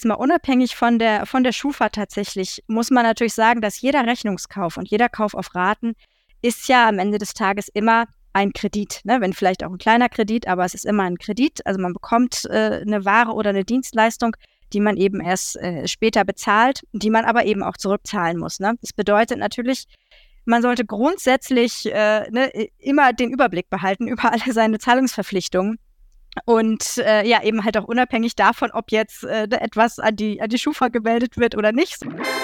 Mal unabhängig von der Schufa tatsächlich, muss man natürlich sagen, dass jeder Rechnungskauf und jeder Kauf auf Raten ist ja am Ende des Tages immer ein Kredit, ne? Wenn vielleicht auch ein kleiner Kredit, aber es ist immer ein Kredit. Also man bekommt eine Ware oder eine Dienstleistung, die man eben erst später bezahlt, die man aber eben auch zurückzahlen muss, ne? Das bedeutet natürlich, man sollte grundsätzlich immer den Überblick behalten über alle seine Zahlungsverpflichtungen. Und eben halt auch unabhängig davon, ob jetzt etwas an die Schufa gemeldet wird oder nicht.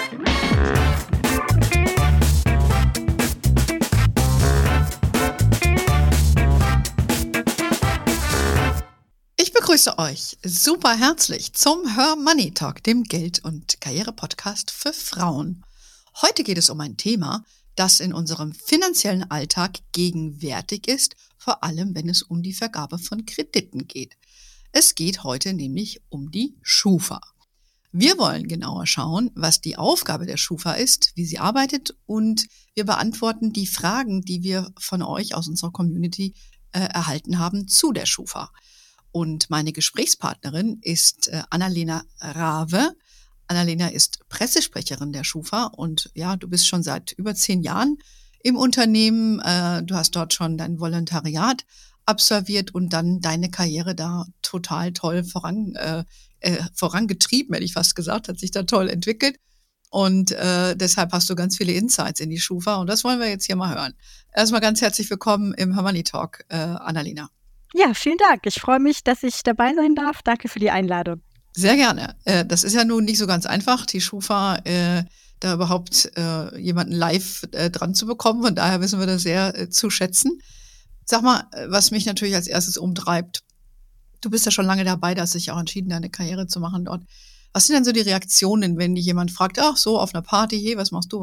Ich begrüße euch super herzlich zum Her Money Talk, dem Geld- und Karriere-Podcast für Frauen. Heute geht es um ein Thema, das in unserem finanziellen Alltag gegenwärtig ist, vor allem wenn es um die Vergabe von Krediten geht. Es geht heute nämlich um die Schufa. Wir wollen genauer schauen, was die Aufgabe der Schufa ist, wie sie arbeitet, und wir beantworten die Fragen, die wir von euch aus unserer Community erhalten haben zu der Schufa. Und meine Gesprächspartnerin ist Annalena Rave. Annalena ist Pressesprecherin der Schufa und ja, du bist schon seit über 10 Jahren im Unternehmen. Du hast dort schon dein Volontariat absolviert und dann deine Karriere da total toll vorangetrieben, hätte ich fast gesagt, hat sich da toll entwickelt. Und deshalb hast du ganz viele Insights in die Schufa und das wollen wir jetzt hier mal hören. Erstmal ganz herzlich willkommen im Her Money Talk, Annalena. Ja, vielen Dank. Ich freue mich, dass ich dabei sein darf. Danke für die Einladung. Sehr gerne. Das ist ja nun nicht so ganz einfach, die Schufa da überhaupt jemanden live dran zu bekommen. Von daher wissen wir das sehr zu schätzen. Sag mal, was mich natürlich als erstes umtreibt. Du bist ja schon lange dabei, da hast dich auch entschieden, deine Karriere zu machen dort. Was sind denn so die Reaktionen, wenn dich jemand fragt, ach so, auf einer Party, hey, was machst du?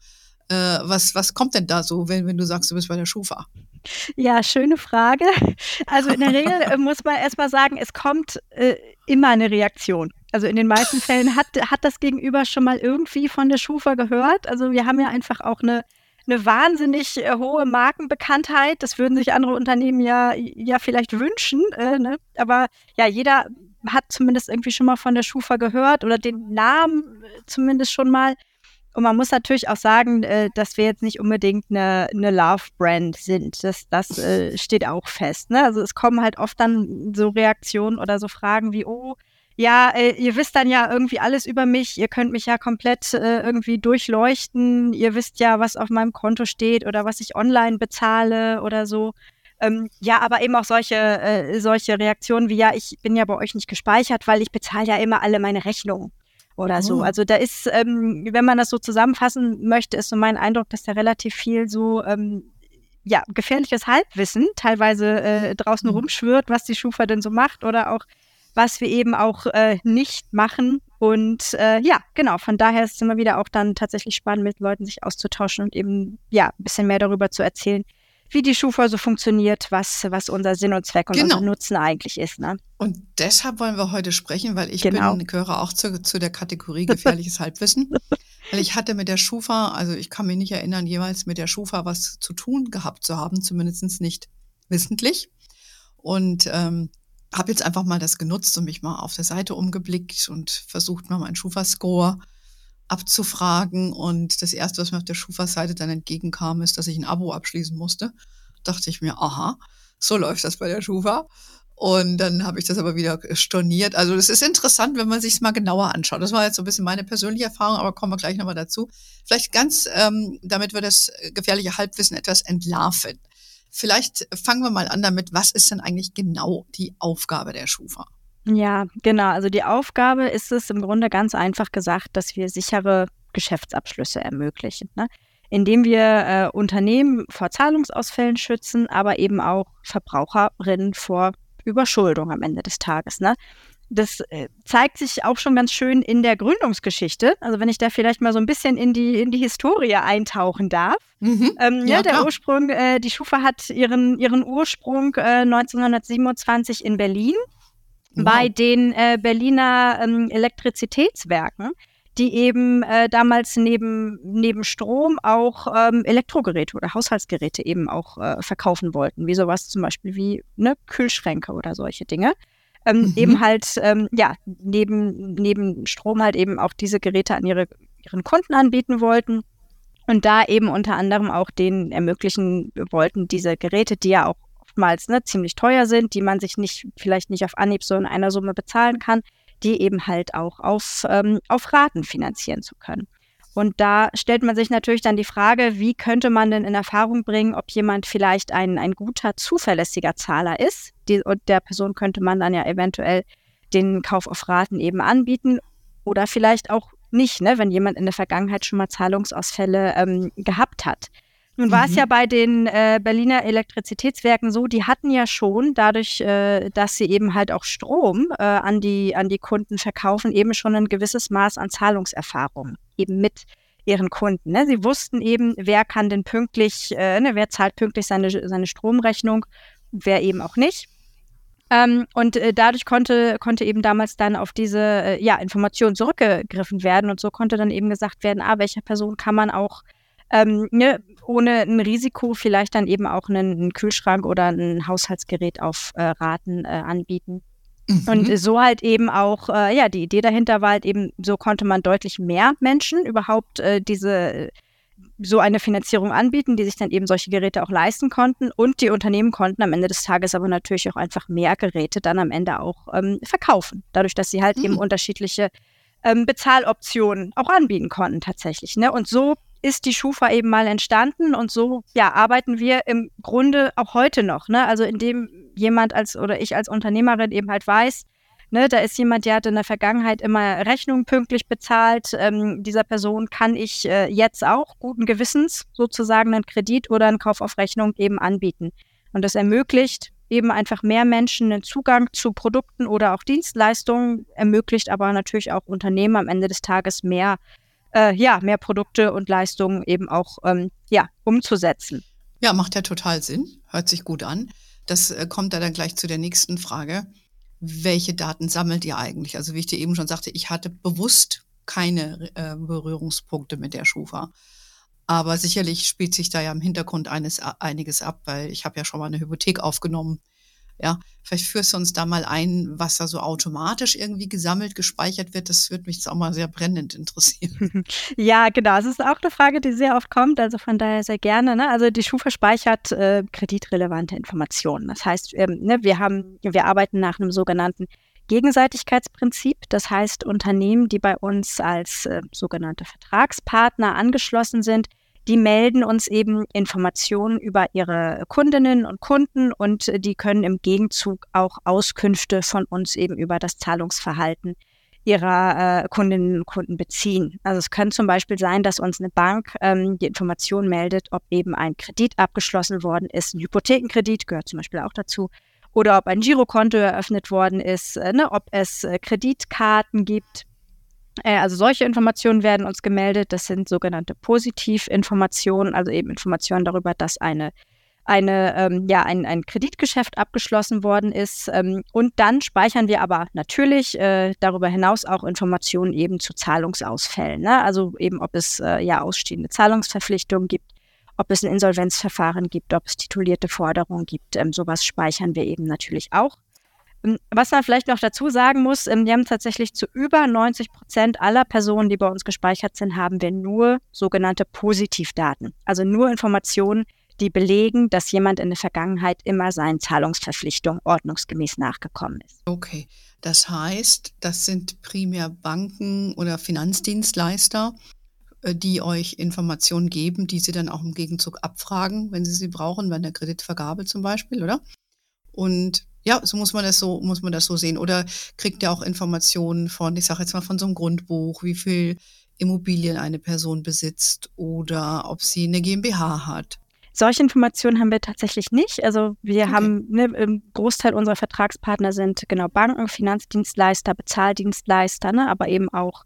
Was kommt denn da so, wenn du sagst, du bist bei der Schufa? Ja, schöne Frage. Also in der Regel muss man erstmal sagen, es kommt immer eine Reaktion. Also in den meisten Fällen hat das Gegenüber schon mal irgendwie von der Schufa gehört. Also wir haben ja einfach auch eine wahnsinnig hohe Markenbekanntheit. Das würden sich andere Unternehmen ja vielleicht wünschen. Ne? Aber ja, jeder hat zumindest irgendwie schon mal von der Schufa gehört oder den Namen zumindest schon mal. Und man muss natürlich auch sagen, dass wir jetzt nicht unbedingt eine Love-Brand sind. Das steht auch fest. Ne? Also es kommen halt oft dann so Reaktionen oder so Fragen wie, oh, ja, ihr wisst dann ja irgendwie alles über mich, ihr könnt mich ja komplett irgendwie durchleuchten, ihr wisst ja, was auf meinem Konto steht oder was ich online bezahle oder so. Ja, aber eben auch solche Reaktionen wie, ja, ich bin ja bei euch nicht gespeichert, weil ich bezahle ja immer alle meine Rechnungen. Oder so. Also da ist, wenn man das so zusammenfassen möchte, ist so mein Eindruck, dass da relativ viel so gefährliches Halbwissen teilweise draußen rumschwirrt, was die Schufa denn so macht oder auch was wir eben auch nicht machen. Und genau, von daher ist es immer wieder auch dann tatsächlich spannend, mit Leuten sich auszutauschen und eben ein bisschen mehr darüber zu erzählen, wie die Schufa so funktioniert, was unser Sinn und Zweck und unser Nutzen eigentlich ist. Ne? Und deshalb wollen wir heute sprechen, weil ich gehöre auch zu der Kategorie gefährliches Halbwissen. Weil ich hatte mit der Schufa, also ich kann mich nicht erinnern, jeweils mit der Schufa was zu tun gehabt zu haben, zumindest nicht wissentlich. Und habe jetzt einfach mal das genutzt und mich mal auf der Seite umgeblickt und versucht mal meinen Schufa-Score abzufragen. Und das Erste, was mir auf der Schufa-Seite dann entgegenkam, ist, dass ich ein Abo abschließen musste. Dachte ich mir, aha, so läuft das bei der Schufa. Und dann habe ich das aber wieder storniert. Also das ist interessant, wenn man sich es mal genauer anschaut. Das war jetzt so ein bisschen meine persönliche Erfahrung, aber kommen wir gleich nochmal dazu. Vielleicht ganz, damit wir das gefährliche Halbwissen etwas entlarven. Vielleicht fangen wir mal an damit, was ist denn eigentlich genau die Aufgabe der Schufa? Ja, genau. Also die Aufgabe ist es im Grunde ganz einfach gesagt, dass wir sichere Geschäftsabschlüsse ermöglichen, ne? Indem wir Unternehmen vor Zahlungsausfällen schützen, aber eben auch Verbraucherinnen vor Überschuldung am Ende des Tages. Ne? Das zeigt sich auch schon ganz schön in der Gründungsgeschichte. Also wenn ich da vielleicht mal so ein bisschen in die Historie eintauchen darf. Der Ursprung, die Schufa hat ihren Ursprung 1927 in Berlin. Wow. Bei den Berliner Elektrizitätswerken, die eben damals neben Strom auch Elektrogeräte oder Haushaltsgeräte eben auch verkaufen wollten, wie sowas zum Beispiel wie Kühlschränke oder solche Dinge. eben halt neben Strom halt eben auch diese Geräte an ihren Kunden anbieten wollten und da eben unter anderem auch denen ermöglichen wollten, diese Geräte, die ja auch oftmals ziemlich teuer sind, die man sich vielleicht nicht auf Anhieb so in einer Summe bezahlen kann, die eben halt auch auf Raten finanzieren zu können. Und da stellt man sich natürlich dann die Frage, wie könnte man denn in Erfahrung bringen, ob jemand vielleicht ein guter, zuverlässiger Zahler ist. Und der Person könnte man dann ja eventuell den Kauf auf Raten eben anbieten oder vielleicht auch nicht, wenn jemand in der Vergangenheit schon mal Zahlungsausfälle gehabt hat. Nun war es ja bei den Berliner Elektrizitätswerken so, die hatten ja schon dadurch, dass sie eben halt auch Strom an die Kunden verkaufen, eben schon ein gewisses Maß an Zahlungserfahrung eben mit ihren Kunden. Ne? Sie wussten eben, wer kann denn pünktlich, wer zahlt pünktlich seine Stromrechnung, wer eben auch nicht. Und dadurch konnte eben damals dann auf diese Informationen zurückgegriffen werden und so konnte dann eben gesagt werden, welcher Person kann man auch ohne ein Risiko vielleicht dann eben auch einen Kühlschrank oder ein Haushaltsgerät auf Raten anbieten. Und so halt eben auch, die Idee dahinter war halt eben, so konnte man deutlich mehr Menschen überhaupt so eine Finanzierung anbieten, die sich dann eben solche Geräte auch leisten konnten. Und die Unternehmen konnten am Ende des Tages aber natürlich auch einfach mehr Geräte dann am Ende auch verkaufen. Dadurch, dass sie halt eben unterschiedliche Bezahloptionen auch anbieten konnten tatsächlich. Ne? Und so ist die Schufa eben mal entstanden und so arbeiten wir im Grunde auch heute noch. Ne? Also indem jemand ich als Unternehmerin eben halt weiß, da ist jemand, der hat in der Vergangenheit immer Rechnungen pünktlich bezahlt. Dieser Person kann ich jetzt auch guten Gewissens sozusagen einen Kredit oder einen Kauf auf Rechnung eben anbieten. Und das ermöglicht eben einfach mehr Menschen einen Zugang zu Produkten oder auch Dienstleistungen, ermöglicht aber natürlich auch Unternehmen am Ende des Tages mehr Produkte und Leistungen eben auch umzusetzen. Ja, macht ja total Sinn. Hört sich gut an. Das kommt da dann gleich zu der nächsten Frage. Welche Daten sammelt ihr eigentlich? Also wie ich dir eben schon sagte, ich hatte bewusst keine Berührungspunkte mit der Schufa. Aber sicherlich spielt sich da ja im Hintergrund einiges ab, weil ich habe ja schon mal eine Hypothek aufgenommen. Ja, vielleicht führst du uns da mal ein, was da so automatisch irgendwie gesammelt, gespeichert wird. Das würde mich jetzt auch mal sehr brennend interessieren. Ja, genau. Es ist auch eine Frage, die sehr oft kommt. Also von daher sehr gerne. Ne? Also die Schufa speichert kreditrelevante Informationen. Das heißt, wir arbeiten nach einem sogenannten Gegenseitigkeitsprinzip. Das heißt, Unternehmen, die bei uns als sogenannte Vertragspartner angeschlossen sind, die melden uns eben Informationen über ihre Kundinnen und Kunden und die können im Gegenzug auch Auskünfte von uns eben über das Zahlungsverhalten ihrer Kundinnen und Kunden beziehen. Also es kann zum Beispiel sein, dass uns eine Bank die Information meldet, ob eben ein Kredit abgeschlossen worden ist, ein Hypothekenkredit gehört zum Beispiel auch dazu, oder ob ein Girokonto eröffnet worden ist, ob es Kreditkarten gibt. Also solche Informationen werden uns gemeldet. Das sind sogenannte Positivinformationen, also eben Informationen darüber, dass ein Kreditgeschäft abgeschlossen worden ist. Und dann speichern wir aber natürlich darüber hinaus auch Informationen eben zu Zahlungsausfällen. Ne? Also eben, ob es ausstehende Zahlungsverpflichtungen gibt, ob es ein Insolvenzverfahren gibt, ob es titulierte Forderungen gibt. Sowas speichern wir eben natürlich auch. Was man vielleicht noch dazu sagen muss, wir haben tatsächlich zu über 90% aller Personen, die bei uns gespeichert sind, haben wir nur sogenannte Positivdaten. Also nur Informationen, die belegen, dass jemand in der Vergangenheit immer seinen Zahlungsverpflichtungen ordnungsgemäß nachgekommen ist. Okay, das heißt, das sind primär Banken oder Finanzdienstleister, die euch Informationen geben, die sie dann auch im Gegenzug abfragen, wenn sie brauchen, bei der Kreditvergabe zum Beispiel, oder? Und ja, so muss man das so sehen. Oder kriegt ihr auch Informationen ich sage jetzt mal von so einem Grundbuch, wie viel Immobilien eine Person besitzt oder ob sie eine GmbH hat? Solche Informationen haben wir tatsächlich nicht. Also wir haben, im Großteil unserer Vertragspartner sind genau Banken, Finanzdienstleister, Bezahldienstleister, aber eben auch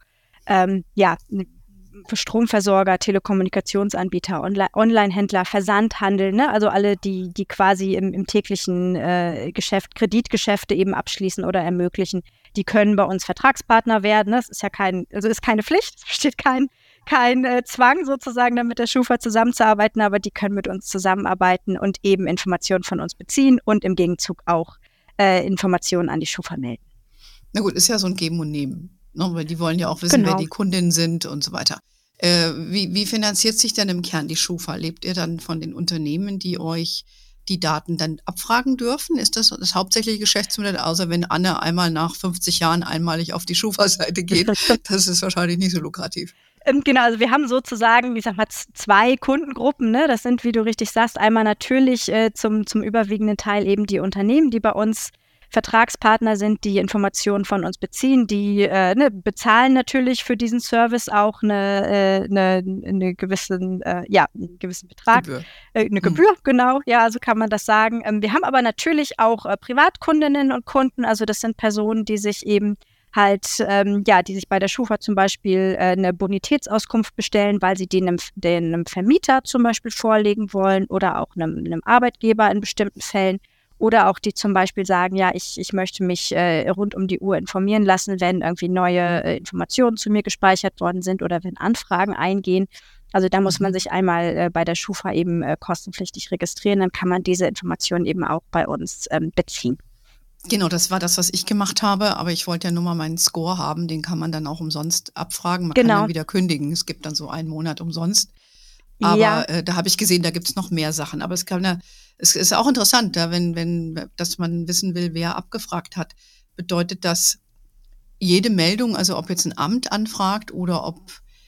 Stromversorger, Telekommunikationsanbieter, Onlinehändler, Versandhandel, also alle, die quasi im täglichen Geschäft Kreditgeschäfte eben abschließen oder ermöglichen, die können bei uns Vertragspartner werden. Das ist ja ist keine Pflicht, es besteht kein Zwang sozusagen, dann mit der Schufa zusammenzuarbeiten, aber die können mit uns zusammenarbeiten und eben Informationen von uns beziehen und im Gegenzug auch Informationen an die Schufa melden. Na gut, ist ja so ein Geben und Nehmen, ne? Weil die wollen ja auch wissen, wer die Kundinnen sind und so weiter. Wie finanziert sich denn im Kern die Schufa? Lebt ihr dann von den Unternehmen, die euch die Daten dann abfragen dürfen? Ist das das hauptsächliche Geschäftsmodell, außer wenn Anne einmal nach 50 Jahren einmalig auf die Schufa-Seite geht? Das ist wahrscheinlich nicht so lukrativ. Genau, also wir haben sozusagen, ich sag mal, 2 Kundengruppen, ne? Das sind, wie du richtig sagst, einmal natürlich zum überwiegenden Teil eben die Unternehmen, die bei uns Vertragspartner sind, die Informationen von uns beziehen, die bezahlen natürlich für diesen Service auch einen gewissen Betrag. Gebühr. Eine Gebühr, genau, ja, so kann man das sagen. Wir haben aber natürlich auch Privatkundinnen und Kunden, also das sind Personen, die sich eben halt, die sich bei der Schufa zum Beispiel eine Bonitätsauskunft bestellen, weil sie die einem Vermieter zum Beispiel vorlegen wollen oder auch einem Arbeitgeber in bestimmten Fällen. Oder auch die zum Beispiel sagen, ja, ich möchte mich rund um die Uhr informieren lassen, wenn irgendwie neue Informationen zu mir gespeichert worden sind oder wenn Anfragen eingehen. Also da muss man sich einmal bei der Schufa eben kostenpflichtig registrieren, dann kann man diese Informationen eben auch bei uns beziehen. Genau, das war das, was ich gemacht habe, aber ich wollte ja nur mal meinen Score haben, den kann man dann auch umsonst abfragen. Man kann dann wieder kündigen, es gibt dann so 1 Monat umsonst. Aber da habe ich gesehen, da gibt es noch mehr Sachen. Aber es ist auch interessant, dass man wissen will, wer abgefragt hat. Bedeutet das jede Meldung, also ob jetzt ein Amt anfragt oder ob,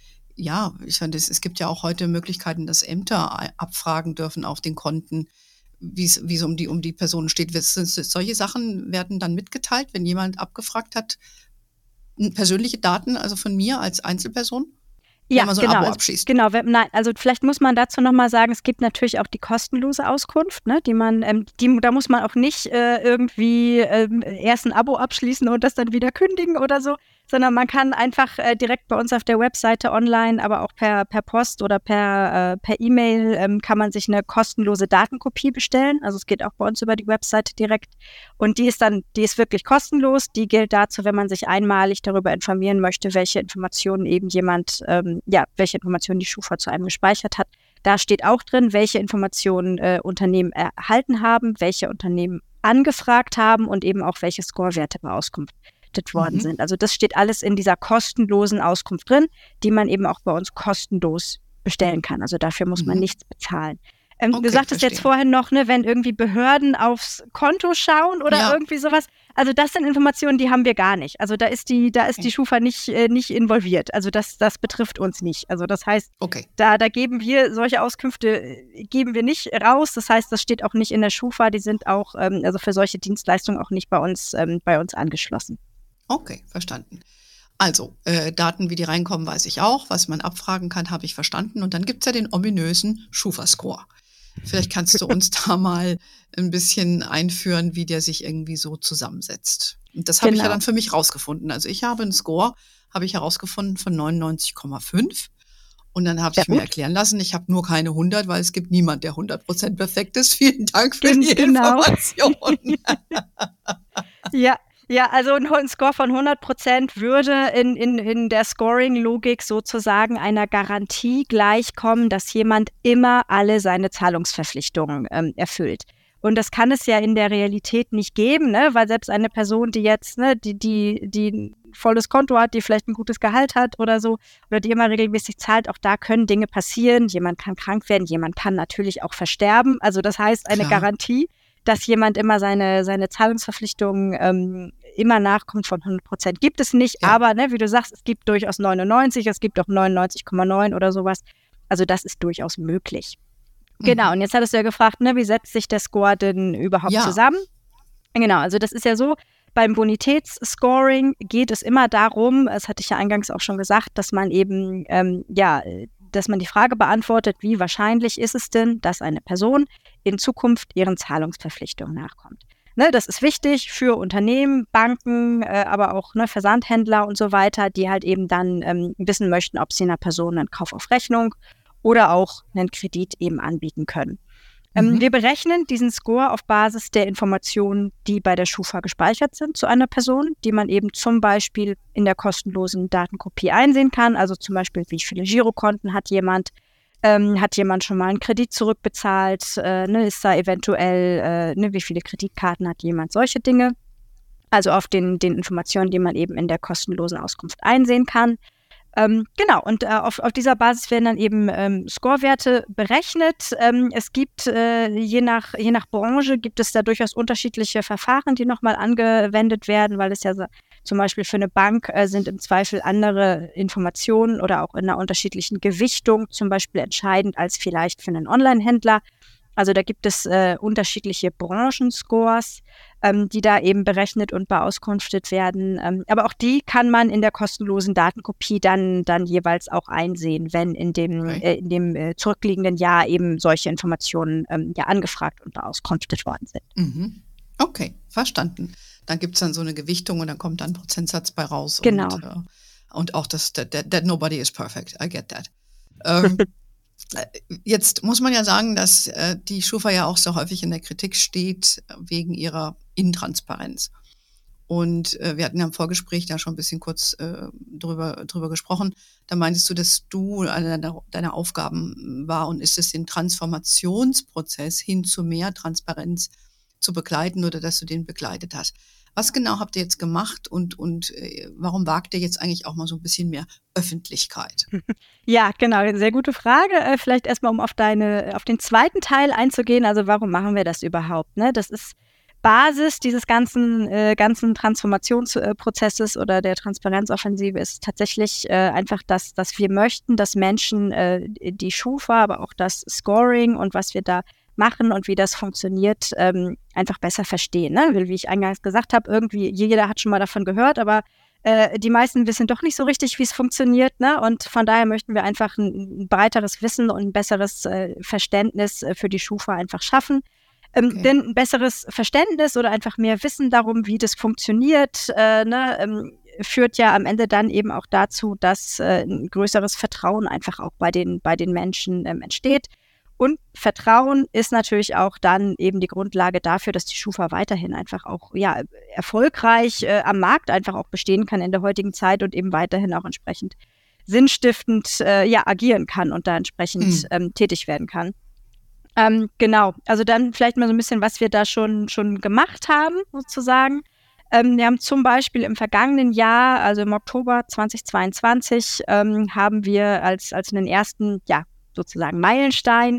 ich finde, es gibt ja auch heute Möglichkeiten, dass Ämter abfragen dürfen auf den Konten, wie es um die Personen steht. Solche Sachen werden dann mitgeteilt, wenn jemand abgefragt hat, persönliche Daten, also von mir als Einzelperson? Wenn man so ein Abo abschließt. Genau, also vielleicht muss man dazu nochmal sagen, es gibt natürlich auch die kostenlose Auskunft, ne, da muss man auch nicht irgendwie erst ein Abo abschließen und das dann wieder kündigen oder so, sondern man kann einfach direkt bei uns auf der Webseite online, aber auch per Post oder per E-Mail kann man sich eine kostenlose Datenkopie bestellen. Also es geht auch bei uns über die Webseite direkt und die ist wirklich kostenlos. Die gilt dazu, wenn man sich einmalig darüber informieren möchte, welche Informationen eben welche Informationen die Schufa zu einem gespeichert hat. Da steht auch drin, welche Informationen Unternehmen erhalten haben, welche Unternehmen angefragt haben und eben auch welche Scorewerte beauskunftet worden sind. Also das steht alles in dieser kostenlosen Auskunft drin, die man eben auch bei uns kostenlos bestellen kann. Also dafür muss man nichts bezahlen. Du sagtest jetzt vorhin noch, ne, wenn irgendwie Behörden aufs Konto schauen oder irgendwie sowas. Also das sind Informationen, die haben wir gar nicht. Also da ist die Schufa nicht involviert. Also das betrifft uns nicht. Also das heißt, da geben wir solche Auskünfte geben wir nicht raus. Das heißt, das steht auch nicht in der Schufa. Die sind auch also für solche Dienstleistungen auch nicht bei uns angeschlossen. Okay, verstanden. Also, Daten, wie die reinkommen, weiß ich auch. Was man abfragen kann, habe ich verstanden. Und dann gibt's ja den ominösen Schufa-Score. Vielleicht kannst du uns da mal ein bisschen einführen, wie der sich irgendwie so zusammensetzt. Und das habe ich ja dann für mich rausgefunden. Also ich habe einen Score, habe ich herausgefunden, von 99,5. Und dann habe ich mir erklären lassen, ich habe nur keine 100, weil es gibt niemand, der 100% perfekt ist. Vielen Dank für die Information. Ja, also ein Score von 100% würde in der Scoring-Logik sozusagen einer Garantie gleichkommen, dass jemand immer alle seine Zahlungsverpflichtungen erfüllt. Und das kann es ja in der Realität nicht geben, ne? Weil selbst eine Person, die jetzt, ne, die ein volles Konto hat, die vielleicht ein gutes Gehalt hat oder so, oder die immer regelmäßig zahlt, auch da können Dinge passieren. Jemand kann krank werden, jemand kann natürlich auch versterben. Also das heißt, eine Garantie, dass jemand immer seine Zahlungsverpflichtungen immer nachkommt von 100%, gibt es nicht. Ja. Aber ne, wie du sagst, es gibt durchaus 99, es gibt auch 99,9 oder sowas. Also das ist durchaus möglich. Genau, und jetzt hattest du ja gefragt, ne, wie setzt sich der Score denn überhaupt zusammen? Genau, also das ist ja so, beim Bonitätsscoring geht es immer darum, das hatte ich ja eingangs auch schon gesagt, dass man eben, dass man die Frage beantwortet, wie wahrscheinlich ist es denn, dass eine Person in Zukunft ihren Zahlungsverpflichtungen nachkommt. Ne, das ist wichtig für Unternehmen, Banken, aber auch Versandhändler und so weiter, die halt eben dann wissen möchten, ob sie einer Person einen Kauf auf Rechnung oder auch einen Kredit eben anbieten können. Wir berechnen diesen Score auf Basis der Informationen, die bei der Schufa gespeichert sind zu einer Person, die man eben zum Beispiel in der kostenlosen Datenkopie einsehen kann. Also zum Beispiel, wie viele Girokonten hat jemand, Hat jemand schon mal einen Kredit zurückbezahlt? Ist da eventuell, wie viele Kreditkarten hat jemand? Solche Dinge. Also auf den Informationen, die man eben in der kostenlosen Auskunft einsehen kann. Genau, und auf dieser Basis werden dann eben Scorewerte berechnet. Es gibt, je nach Branche, gibt es da durchaus unterschiedliche Verfahren, die nochmal angewendet werden, weil es ja zum Beispiel für eine Bank sind im Zweifel andere Informationen oder auch in einer unterschiedlichen Gewichtung zum Beispiel entscheidend als vielleicht für einen Online-Händler. Also da gibt es unterschiedliche Branchenscores, die da eben berechnet und beauskunftet werden. Aber auch die kann man in der kostenlosen Datenkopie dann jeweils auch einsehen, wenn in dem zurückliegenden Jahr eben solche Informationen angefragt und beauskunftet worden sind. Mhm. Okay, verstanden. Dann gibt es dann so eine Gewichtung und dann kommt dann ein Prozentsatz bei raus. Genau. Und auch das that nobody is perfect. I get that. Jetzt muss man ja sagen, dass die Schufa ja auch so häufig in der Kritik steht wegen ihrer Intransparenz. Und wir hatten ja im Vorgespräch da schon ein bisschen kurz drüber gesprochen. Da meintest du, dass eine deiner Aufgaben war und ist es, den Transformationsprozess hin zu mehr Transparenz zu begleiten oder dass du den begleitet hast. Was genau habt ihr jetzt gemacht und warum wagt ihr jetzt eigentlich auch mal so ein bisschen mehr Öffentlichkeit? Ja, genau, sehr gute Frage. Vielleicht erstmal, um auf den zweiten Teil einzugehen. Also warum machen wir das überhaupt? Ne? Das ist Basis dieses ganzen Transformationsprozesses oder der Transparenzoffensive ist tatsächlich einfach, dass wir möchten, dass Menschen die Schufa, aber auch das Scoring und was wir da machen und wie das funktioniert, einfach besser verstehen. Ne? Wie ich eingangs gesagt habe, irgendwie jeder hat schon mal davon gehört, aber die meisten wissen doch nicht so richtig, wie es funktioniert. Ne? Und von daher möchten wir einfach ein breiteres Wissen und ein besseres Verständnis für die Schufa einfach schaffen. Okay. Denn ein besseres Verständnis oder einfach mehr Wissen darum, wie das funktioniert, führt ja am Ende dann eben auch dazu, dass ein größeres Vertrauen einfach auch bei den Menschen entsteht. Und Vertrauen ist natürlich auch dann eben die Grundlage dafür, dass die Schufa weiterhin einfach auch erfolgreich am Markt einfach auch bestehen kann in der heutigen Zeit und eben weiterhin auch entsprechend sinnstiftend agieren kann und da entsprechend tätig werden kann. Genau, also dann vielleicht mal so ein bisschen, was wir da schon gemacht haben, sozusagen. Wir haben zum Beispiel im vergangenen Jahr, also im Oktober 2022, haben wir als einen ersten, sozusagen Meilenstein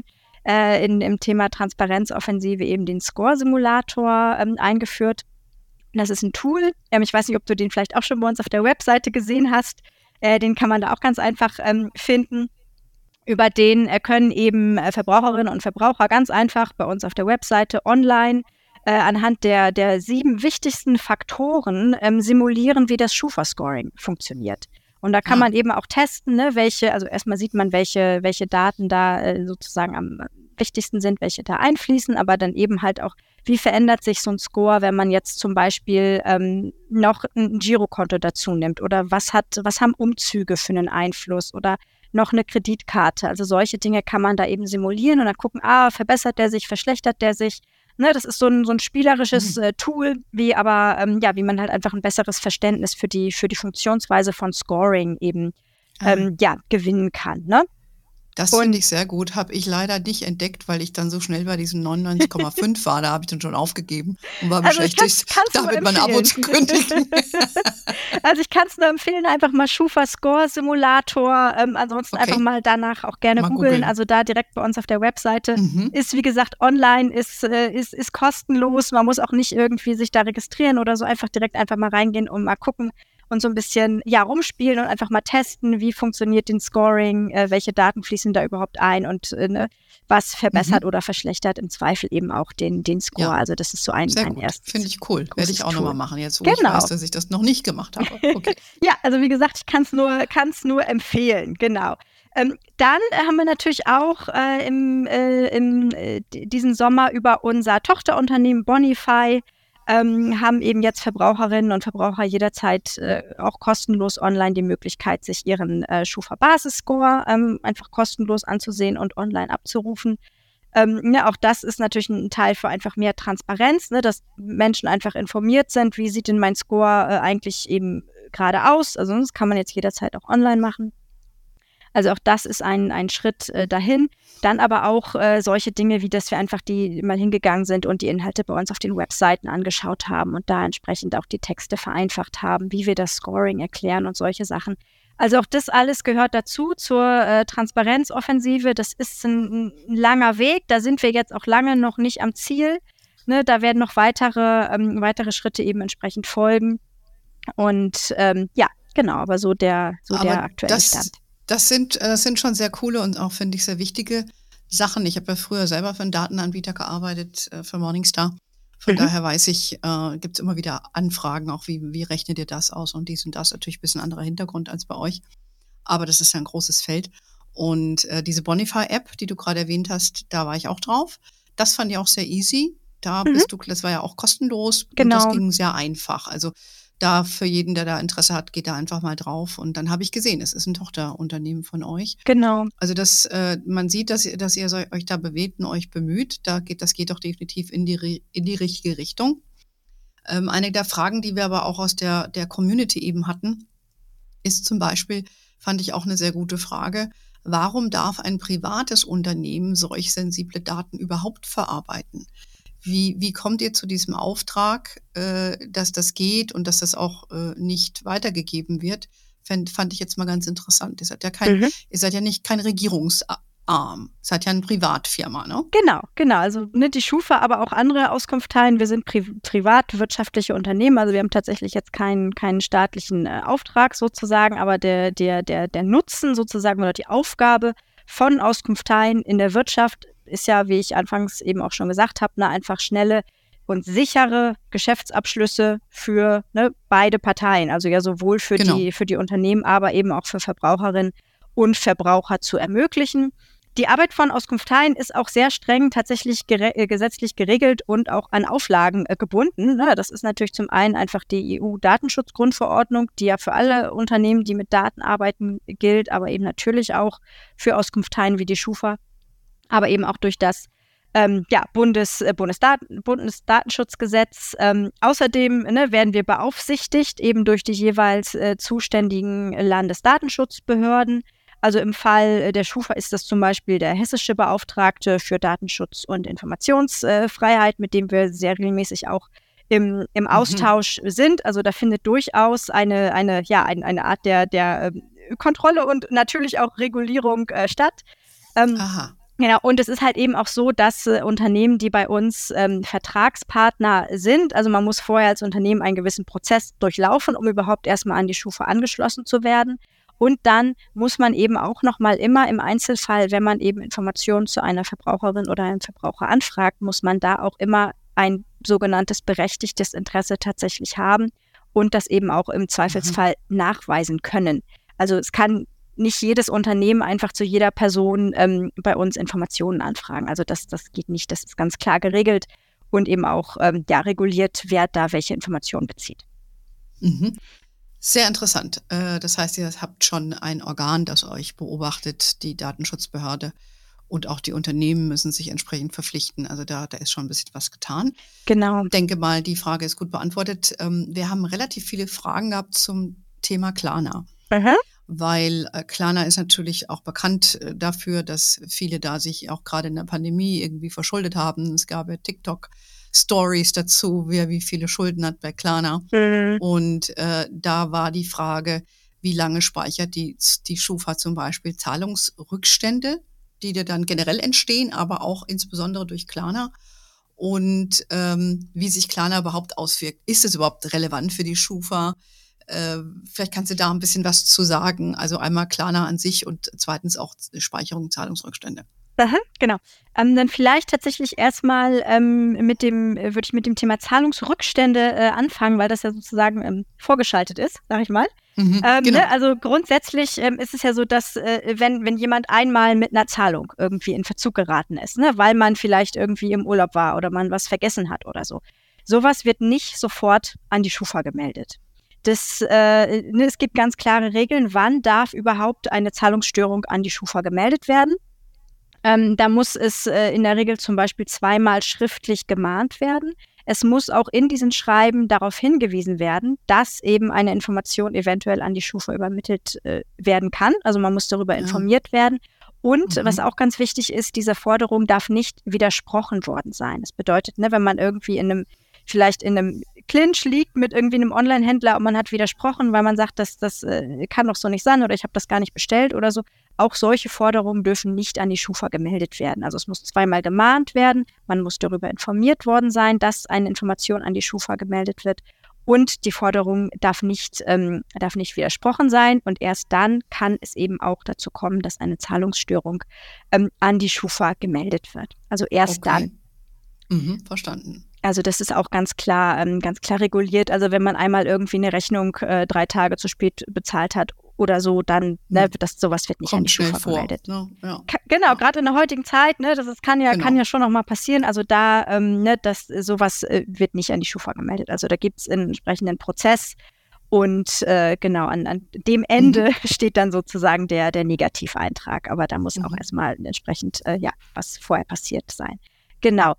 im Thema Transparenzoffensive eben den Score-Simulator eingeführt. Das ist ein Tool, ich weiß nicht, ob du den vielleicht auch schon bei uns auf der Webseite gesehen hast, den kann man da auch ganz einfach finden. Über den können eben Verbraucherinnen und Verbraucher ganz einfach bei uns auf der Webseite online anhand der 7 wichtigsten Faktoren simulieren, wie das Schufa-Scoring funktioniert. Und da kann man eben auch testen, ne, also erstmal sieht man, welche Daten da sozusagen am wichtigsten sind, welche da einfließen, aber dann eben halt auch, wie verändert sich so ein Score, wenn man jetzt zum Beispiel noch ein Girokonto dazu nimmt oder was haben Umzüge für einen Einfluss oder noch eine Kreditkarte. Also solche Dinge kann man da eben simulieren und dann gucken, verbessert der sich, verschlechtert der sich. Ne, das ist so ein spielerisches Tool, wie man halt einfach ein besseres Verständnis für die Funktionsweise von Scoring eben gewinnen kann. Ne? Das finde ich sehr gut. Habe ich leider nicht entdeckt, weil ich dann so schnell bei diesem 99,5 war. Da habe ich dann schon aufgegeben und war beschäftigt, damit mein Abo zu kündigen. Also ich kann es nur empfehlen, einfach mal Schufa Score Simulator. Ansonsten einfach mal danach auch gerne googeln. Also da direkt bei uns auf der Webseite. Ist, wie gesagt, online, ist kostenlos. Man muss auch nicht irgendwie sich da registrieren oder so. Einfach mal reingehen und mal gucken. Und so ein bisschen rumspielen und einfach mal testen, wie funktioniert den Scoring, welche Daten fließen da überhaupt ein und was verbessert oder verschlechtert im Zweifel eben auch den Score. Ja. Also das ist so ein erstes. Finde ich cool. Werde ich auch nochmal machen, jetzt wo ich weiß, dass ich das noch nicht gemacht habe. Okay. Ja, also wie gesagt, ich kann es nur empfehlen, genau. Dann haben wir natürlich auch diesen Sommer über unser Tochterunternehmen Bonify haben eben jetzt Verbraucherinnen und Verbraucher jederzeit auch kostenlos online die Möglichkeit, sich ihren Schufa-Basis-Score einfach kostenlos anzusehen und online abzurufen. Auch das ist natürlich ein Teil für einfach mehr Transparenz, ne, dass Menschen einfach informiert sind, wie sieht denn mein Score eigentlich eben gerade aus. Also das kann man jetzt jederzeit auch online machen. Also auch das ist ein Schritt dahin. Dann aber auch solche Dinge, wie dass wir einfach die mal hingegangen sind und die Inhalte bei uns auf den Webseiten angeschaut haben und da entsprechend auch die Texte vereinfacht haben, wie wir das Scoring erklären und solche Sachen. Also auch das alles gehört dazu zur Transparenzoffensive. Das ist ein langer Weg. Da sind wir jetzt auch lange noch nicht am Ziel. Ne, da werden noch weitere Schritte eben entsprechend folgen. Und ja, genau, aber so der aktuelle Stand. Das sind schon sehr coole und auch, finde ich, sehr wichtige Sachen. Ich habe ja früher selber für einen Datenanbieter gearbeitet, für Morningstar. Von daher weiß ich, gibt es immer wieder Anfragen, auch wie rechnet ihr das aus und dies und das. Natürlich ein bisschen anderer Hintergrund als bei euch. Aber das ist ja ein großes Feld. Und diese Bonify-App, die du gerade erwähnt hast, da war ich auch drauf. Das fand ich auch sehr easy. Das war ja auch kostenlos. Genau. Und das ging sehr einfach. Also da für jeden, der da Interesse hat, geht da einfach mal drauf. Und dann habe ich gesehen, es ist ein Tochterunternehmen von euch. Genau. Also man sieht, dass ihr euch da bewegt und euch bemüht. Das geht doch definitiv in die richtige Richtung. Eine der Fragen, die wir aber auch aus der Community eben hatten, ist zum Beispiel, fand ich auch eine sehr gute Frage, warum darf ein privates Unternehmen solch sensible Daten überhaupt verarbeiten? Wie kommt ihr zu diesem Auftrag, dass das geht und dass das auch nicht weitergegeben wird? Fand ich jetzt mal ganz interessant. Ihr seid ja nicht kein Regierungsarm. Ihr seid ja eine Privatfirma, ne? Genau. Also die Schufa, aber auch andere Auskunftteilen. Wir sind privatwirtschaftliche Unternehmen. Also wir haben tatsächlich jetzt keinen staatlichen Auftrag sozusagen, aber der Nutzen sozusagen oder die Aufgabe von Auskunftteilen in der Wirtschaft ist ja, wie ich anfangs eben auch schon gesagt habe, einfach schnelle und sichere Geschäftsabschlüsse für beide Parteien. Also ja sowohl für die Unternehmen, aber eben auch für Verbraucherinnen und Verbraucher zu ermöglichen. Die Arbeit von Auskunftteilen ist auch sehr streng tatsächlich gesetzlich geregelt und auch an Auflagen gebunden. Das ist natürlich zum einen einfach die EU-Datenschutzgrundverordnung, die ja für alle Unternehmen, die mit Daten arbeiten, gilt, aber eben natürlich auch für Auskunftteilen wie die Schufa, aber eben auch durch das Bundesdatenschutzgesetz. Außerdem werden wir beaufsichtigt eben durch die jeweils zuständigen Landesdatenschutzbehörden. Also im Fall der Schufa ist das zum Beispiel der hessische Beauftragte für Datenschutz und Informationsfreiheit, mit dem wir sehr regelmäßig auch im Austausch sind. Also da findet durchaus eine Art der Kontrolle und natürlich auch Regulierung statt. Aha. Genau, und es ist halt eben auch so, dass Unternehmen, die bei uns Vertragspartner sind, also man muss vorher als Unternehmen einen gewissen Prozess durchlaufen, um überhaupt erstmal an die Schufa angeschlossen zu werden. Und dann muss man eben auch nochmal immer im Einzelfall, wenn man eben Informationen zu einer Verbraucherin oder einem Verbraucher anfragt, muss man da auch immer ein sogenanntes berechtigtes Interesse tatsächlich haben und das eben auch im Zweifelsfall nachweisen können. Also es kann nicht jedes Unternehmen einfach zu jeder Person bei uns Informationen anfragen. Also das geht nicht, das ist ganz klar geregelt und eben auch reguliert, wer da welche Informationen bezieht. Mhm. Sehr interessant. Das heißt, ihr habt schon ein Organ, das euch beobachtet, die Datenschutzbehörde, und auch die Unternehmen müssen sich entsprechend verpflichten. Also da ist schon ein bisschen was getan. Genau. Ich denke mal, die Frage ist gut beantwortet. Wir haben relativ viele Fragen gehabt zum Thema Klarna. Weil Klarna ist natürlich auch bekannt dafür, dass viele da sich auch gerade in der Pandemie irgendwie verschuldet haben. Es gab ja TikTok-Stories dazu, wer wie viele Schulden hat bei Klarna. Und da war die Frage, wie lange speichert die Schufa zum Beispiel Zahlungsrückstände, die dir dann generell entstehen, aber auch insbesondere durch Klarna. Und wie sich Klarna überhaupt auswirkt. Ist es überhaupt relevant für die Schufa? Vielleicht kannst du da ein bisschen was zu sagen. Also einmal Klarna an sich und zweitens auch Speicherung, Zahlungsrückstände. Genau. Dann vielleicht tatsächlich erstmal würde ich mit dem Thema Zahlungsrückstände anfangen, weil das ja sozusagen vorgeschaltet ist, sag ich mal. Genau. Also grundsätzlich ist es ja so, dass wenn jemand einmal mit einer Zahlung irgendwie in Verzug geraten ist, weil man vielleicht irgendwie im Urlaub war oder man was vergessen hat oder so, sowas wird nicht sofort an die Schufa gemeldet. Es gibt ganz klare Regeln, wann darf überhaupt eine Zahlungsstörung an die Schufa gemeldet werden. Da muss es in der Regel zum Beispiel zweimal schriftlich gemahnt werden. es muss auch in diesen Schreiben darauf hingewiesen werden, dass eben eine Information eventuell an die Schufa übermittelt werden kann. Also man muss darüber informiert werden. Und was auch ganz wichtig ist, dieser Forderung darf nicht widersprochen worden sein. Das bedeutet, wenn man irgendwie vielleicht in einem Clinch liegt mit irgendwie einem Online-Händler und man hat widersprochen, weil man sagt, das kann doch so nicht sein oder ich habe das gar nicht bestellt oder so. Auch solche Forderungen dürfen nicht an die Schufa gemeldet werden. Also es muss zweimal gemahnt werden, man muss darüber informiert worden sein, dass eine Information an die Schufa gemeldet wird und die Forderung darf nicht widersprochen sein und erst dann kann es eben auch dazu kommen, dass eine Zahlungsstörung an die Schufa gemeldet wird. Also erst dann. Verstanden. Also das ist auch ganz klar reguliert. Also wenn man einmal irgendwie eine Rechnung 3 Tage zu spät bezahlt hat oder so, dann sowas wird nicht an die Schufa gemeldet. Ne? Ja. Genau, gerade in der heutigen Zeit, kann ja schon noch mal passieren. Also da, sowas wird nicht an die Schufa gemeldet. Also da gibt es einen entsprechenden Prozess und an dem Ende steht dann sozusagen der Negativeintrag. Aber da muss auch erstmal entsprechend was vorher passiert sein. Genau.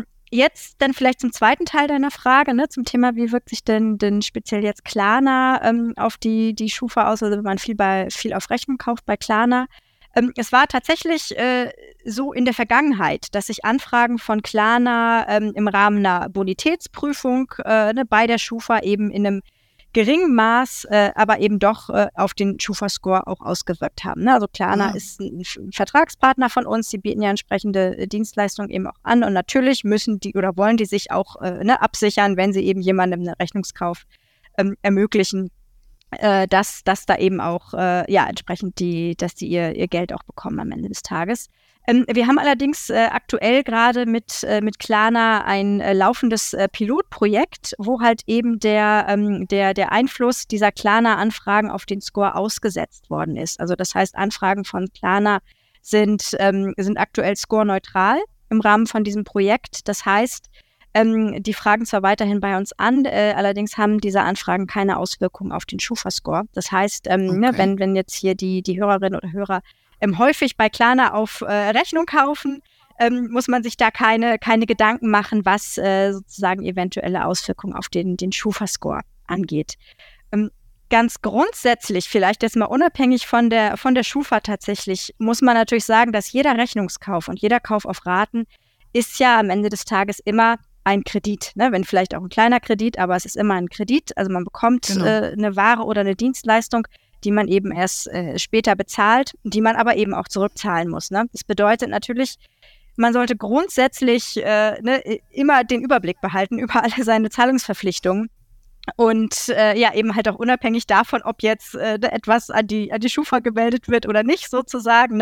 Jetzt dann vielleicht zum zweiten Teil deiner Frage, zum Thema, wie wirkt sich denn speziell jetzt Klarna auf die Schufa aus, also wenn man viel auf Rechnung kauft bei Klarna. Es war tatsächlich so in der Vergangenheit, dass sich Anfragen von Klarna im Rahmen einer Bonitätsprüfung bei der Schufa eben in einem geringen Maß, aber eben doch auf den Schufa-Score auch ausgewirkt haben. Also Klarna ist ein Vertragspartner von uns, die bieten ja entsprechende Dienstleistungen eben auch an und natürlich müssen die oder wollen die sich auch absichern, wenn sie eben jemandem einen Rechnungskauf ermöglichen, dass da eben auch entsprechend dass die ihr Geld auch bekommen am Ende des Tages. Wir haben allerdings aktuell gerade mit Klarna ein laufendes Pilotprojekt, wo halt eben der Einfluss dieser Klarna-Anfragen auf den Score ausgesetzt worden ist. Also das heißt, Anfragen von Klarna sind aktuell scoreneutral im Rahmen von diesem Projekt. Das heißt, die fragen zwar weiterhin bei uns an, allerdings haben diese Anfragen keine Auswirkungen auf den Schufa-Score. Das heißt, wenn jetzt hier die Hörerinnen oder Hörer häufig bei Klarna auf Rechnung kaufen, muss man sich da keine Gedanken machen, was sozusagen eventuelle Auswirkungen auf den Schufa-Score angeht. Ganz grundsätzlich, vielleicht jetzt mal unabhängig von der Schufa tatsächlich, muss man natürlich sagen, dass jeder Rechnungskauf und jeder Kauf auf Raten ist ja am Ende des Tages immer ein Kredit, wenn vielleicht auch ein kleiner Kredit, aber es ist immer ein Kredit. Also man bekommt eine Ware oder eine Dienstleistung, die man eben erst später bezahlt, die man aber eben auch zurückzahlen muss. Das bedeutet natürlich, man sollte grundsätzlich immer den Überblick behalten über alle seine Zahlungsverpflichtungen und eben halt auch unabhängig davon, ob jetzt etwas an die Schufa gemeldet wird oder nicht sozusagen,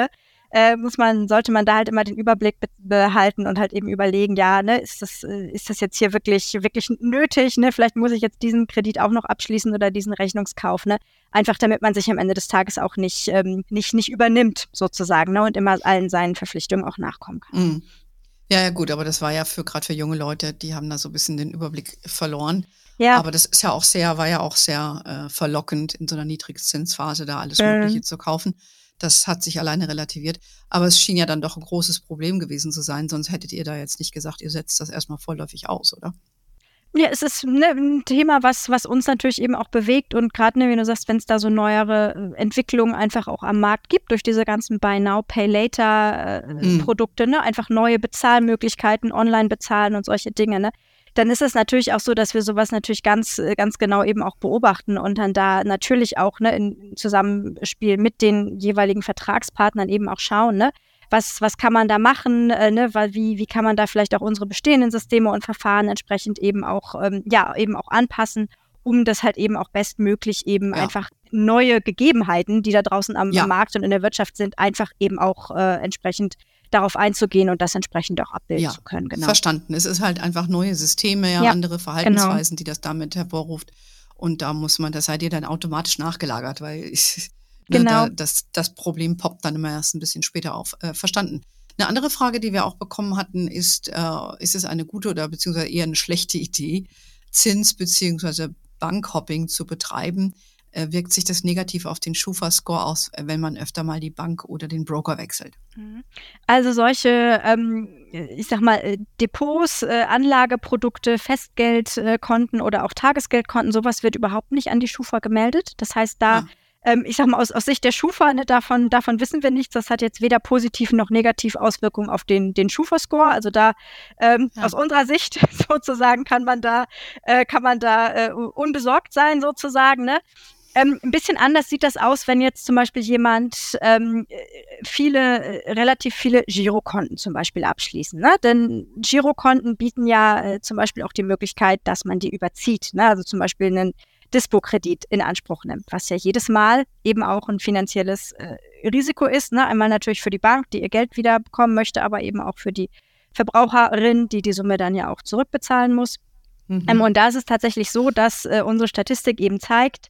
sollte man da halt immer den Überblick behalten und halt eben überlegen, ist das jetzt hier wirklich nötig, Vielleicht muss ich jetzt diesen Kredit auch noch abschließen oder diesen Rechnungskauf, Einfach damit man sich am Ende des Tages auch nicht übernimmt sozusagen, und immer allen seinen Verpflichtungen auch nachkommen kann. Ja, gut, aber das war ja gerade für junge Leute, die haben da so ein bisschen den Überblick verloren. Ja. Aber das ist ja auch war ja auch sehr verlockend, in so einer Niedrigzinsphase da alles Mögliche zu kaufen. Das hat sich alleine relativiert. Aber es schien ja dann doch ein großes Problem gewesen zu sein, sonst hättet ihr da jetzt nicht gesagt, ihr setzt das erstmal vorläufig aus, oder? Ja, es ist ein Thema, was uns natürlich eben auch bewegt und gerade, wie du sagst, wenn es da so neuere Entwicklungen einfach auch am Markt gibt, durch diese ganzen Buy Now, Pay Later Produkte, einfach neue Bezahlmöglichkeiten, online bezahlen und solche Dinge, dann ist es natürlich auch so, dass wir sowas natürlich ganz genau eben auch beobachten und dann da natürlich auch in Zusammenspiel mit den jeweiligen Vertragspartnern eben auch schauen, was kann man da machen, weil wie kann man da vielleicht auch unsere bestehenden Systeme und Verfahren entsprechend eben auch anpassen, um das halt eben auch bestmöglich eben einfach neue Gegebenheiten, die da draußen am Markt und in der Wirtschaft sind, einfach eben auch entsprechend darauf einzugehen und das entsprechend auch abbilden zu können. Genau. Verstanden. Es ist halt einfach neue Systeme, andere Verhaltensweisen, die das damit hervorruft. Und da das seid ihr dann automatisch nachgelagert, weil das Problem poppt dann immer erst ein bisschen später auf. Verstanden. Eine andere Frage, die wir auch bekommen hatten, ist es eine gute oder beziehungsweise eher eine schlechte Idee, Zins- beziehungsweise Bankhopping zu betreiben? Wirkt sich das negativ auf den Schufa-Score aus, wenn man öfter mal die Bank oder den Broker wechselt? Also solche ich sag mal, Depots, Anlageprodukte, Festgeldkonten oder auch Tagesgeldkonten, sowas wird überhaupt nicht an die Schufa gemeldet. Das heißt, ich sag mal, aus Sicht der Schufa, ne, davon wissen wir nichts. Das hat jetzt weder positiv noch negativ Auswirkungen auf den Schufa-Score. Also da aus unserer Sicht sozusagen kann man da unbesorgt sein sozusagen, ne? Ein bisschen anders sieht das aus, wenn jetzt zum Beispiel jemand relativ viele Girokonten zum Beispiel abschließen. Ne? Denn Girokonten bieten ja zum Beispiel auch die Möglichkeit, dass man die überzieht. Ne? Also zum Beispiel einen Dispo-Kredit in Anspruch nimmt, was ja jedes Mal eben auch ein finanzielles Risiko ist. Ne? Einmal natürlich für die Bank, die ihr Geld wieder bekommen möchte, aber eben auch für die Verbraucherin, die Summe dann ja auch zurückbezahlen muss. Und da ist es tatsächlich so, dass unsere Statistik eben zeigt,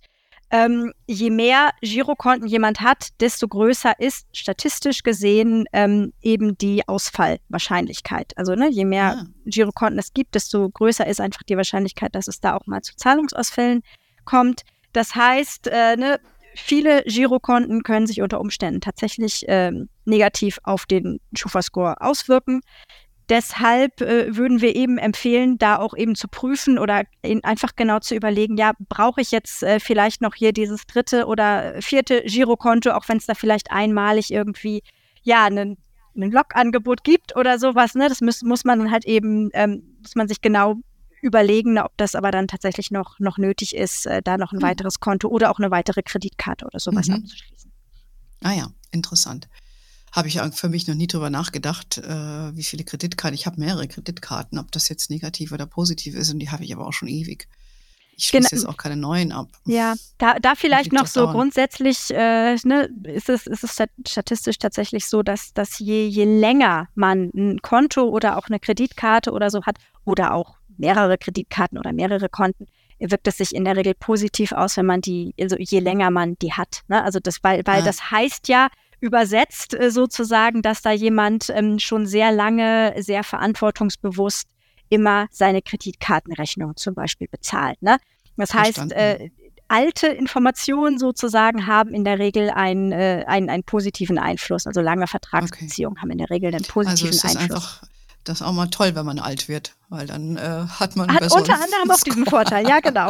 je mehr Girokonten jemand hat, desto größer ist statistisch gesehen eben die Ausfallwahrscheinlichkeit. Also je mehr Girokonten es gibt, desto größer ist einfach die Wahrscheinlichkeit, dass es da auch mal zu Zahlungsausfällen kommt. Das heißt, viele Girokonten können sich unter Umständen tatsächlich negativ auf den Schufa-Score auswirken. Deshalb würden wir eben empfehlen, da auch eben zu prüfen oder einfach genau zu überlegen, ja, brauche ich jetzt vielleicht noch hier dieses 3. oder 4. Girokonto, auch wenn es da vielleicht einmalig irgendwie, ein Lokangebot gibt oder sowas, ne? Das muss man dann halt eben, muss man sich genau überlegen, ob das aber dann tatsächlich noch nötig ist, da noch ein weiteres Konto oder auch eine weitere Kreditkarte oder sowas abzuschließen. Ah ja, interessant. Habe ich für mich noch nie drüber nachgedacht, wie viele Kreditkarten. Ich habe mehrere Kreditkarten, ob das jetzt negativ oder positiv ist, und die habe ich aber auch schon ewig. Ich schließe jetzt auch keine neuen ab. Ja, da vielleicht noch so grundsätzlich ist es statistisch tatsächlich so, dass je länger man ein Konto oder auch eine Kreditkarte oder so hat oder auch mehrere Kreditkarten oder mehrere Konten, wirkt es sich in der Regel positiv aus, wenn man je länger man die hat. Ne? Also weil das heißt ja, übersetzt sozusagen, dass da jemand schon sehr lange, sehr verantwortungsbewusst immer seine Kreditkartenrechnung zum Beispiel bezahlt. Ne? Das heißt, alte Informationen sozusagen haben in der Regel einen positiven Einfluss. Also lange Vertragsbeziehungen haben in der Regel einen positiven Einfluss. Einfach, das ist auch mal toll, wenn man alt wird, weil dann hat man unter anderem auch diesen Vorteil, ja genau.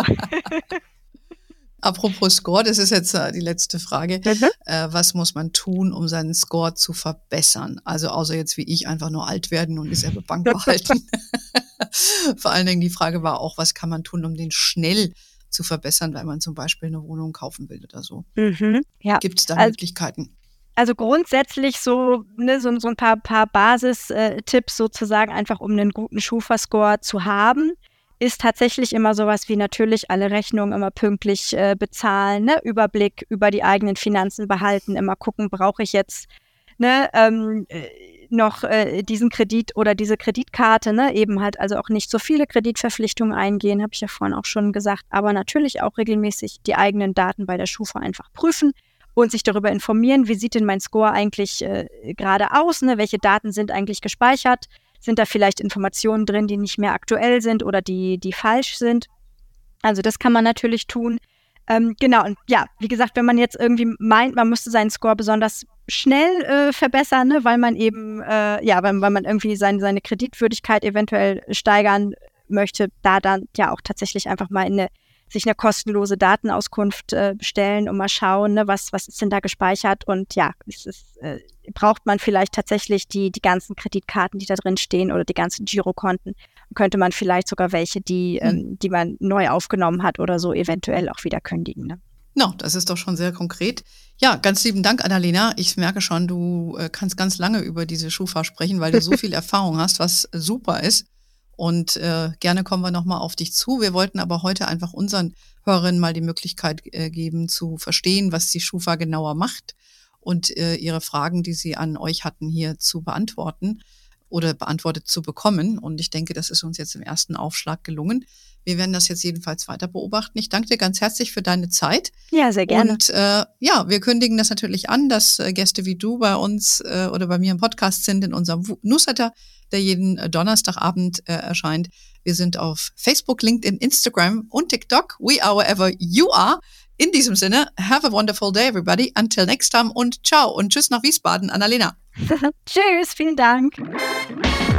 Apropos Score, das ist jetzt die letzte Frage. Was muss man tun, um seinen Score zu verbessern? Also außer jetzt wie ich einfach nur alt werden und dieselbe Bank behalten. Vor allen Dingen die Frage war auch, was kann man tun, um den schnell zu verbessern, wenn man zum Beispiel eine Wohnung kaufen will oder so. Ja. Gibt es da Möglichkeiten? Also grundsätzlich so ein paar Basistipps sozusagen, einfach um einen guten Schufa-Score zu haben, ist tatsächlich immer sowas wie natürlich alle Rechnungen immer pünktlich bezahlen, ne? Überblick über die eigenen Finanzen behalten, immer gucken, brauche ich jetzt noch diesen Kredit oder diese Kreditkarte, ne? Eben halt also auch nicht so viele Kreditverpflichtungen eingehen, habe ich ja vorhin auch schon gesagt, aber natürlich auch regelmäßig die eigenen Daten bei der Schufa einfach prüfen und sich darüber informieren, wie sieht denn mein Score eigentlich gerade aus, ne? Welche Daten sind eigentlich gespeichert? Sind da vielleicht Informationen drin, die nicht mehr aktuell sind oder die falsch sind? Also das kann man natürlich tun. Genau, und ja, wie gesagt, wenn man jetzt irgendwie meint, man müsste seinen Score besonders schnell verbessern, ne, weil man eben, weil man irgendwie seine Kreditwürdigkeit eventuell steigern möchte, da dann ja auch tatsächlich einfach mal sich eine kostenlose Datenauskunft bestellen und mal schauen, ne, was ist denn da gespeichert, und ja, braucht man vielleicht tatsächlich die ganzen Kreditkarten, die da drin stehen, oder die ganzen Girokonten, könnte man vielleicht sogar welche, die man neu aufgenommen hat oder so, eventuell auch wieder kündigen. Ne? No, das ist doch schon sehr konkret. Ja, ganz lieben Dank, Annalena. Ich merke schon, du kannst ganz lange über diese Schufa sprechen, weil du so viel Erfahrung hast, was super ist. Und gerne kommen wir nochmal auf dich zu. Wir wollten aber heute einfach unseren Hörerinnen mal die Möglichkeit geben, zu verstehen, was die Schufa genauer macht und ihre Fragen, die sie an euch hatten, hier zu beantworten oder beantwortet zu bekommen. Und ich denke, das ist uns jetzt im ersten Aufschlag gelungen. Wir werden das jetzt jedenfalls weiter beobachten. Ich danke dir ganz herzlich für deine Zeit. Ja, sehr gerne. Und wir kündigen das natürlich an, dass Gäste wie du bei uns oder bei mir im Podcast sind, in unserem Newsletter, der jeden Donnerstagabend erscheint. Wir sind auf Facebook, LinkedIn, Instagram und TikTok. We are wherever you are. In diesem Sinne, have a wonderful day, everybody. Until next time und ciao und tschüss nach Wiesbaden, Annalena. Tschüss, vielen Dank.